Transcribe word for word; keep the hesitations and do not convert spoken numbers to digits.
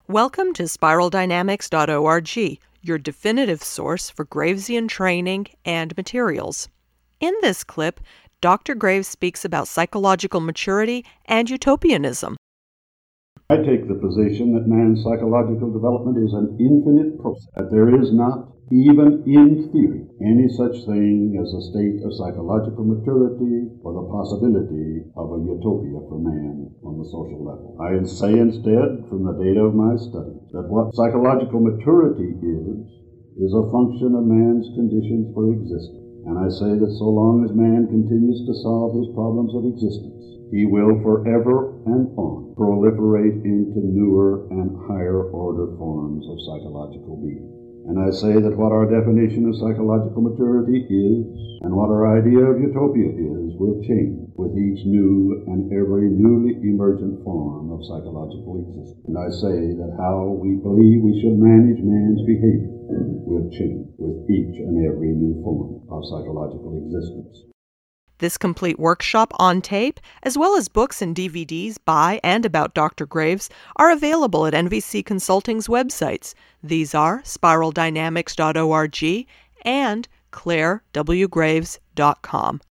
Welcome to spiral dynamics dot org, your definitive source for Gravesian training and materials. In this clip, Doctor Graves speaks about psychological maturity and utopianism. I take the position that man's psychological development is an infinite process, that there is not, even in theory, any such thing as a state of psychological maturity or the possibility of a utopia for man on the social level. I say instead, from the data of my studies, that what psychological maturity is, is a function of man's conditions for existence. And I say that so long as man continues to solve his problems of existence, he will forever and on proliferate into newer and higher order forms of psychological being. And I say that what our definition of psychological maturity is, and what our idea of utopia is, will change with each new and every newly emergent form of psychological existence. And I say that how we believe we should manage man's behavior will change with each and every new form of psychological existence. This complete workshop on tape, as well as books and D V Ds by and about Doctor Graves, are available at N V C Consulting's websites. These are spiral dynamics dot org and claire w graves dot com.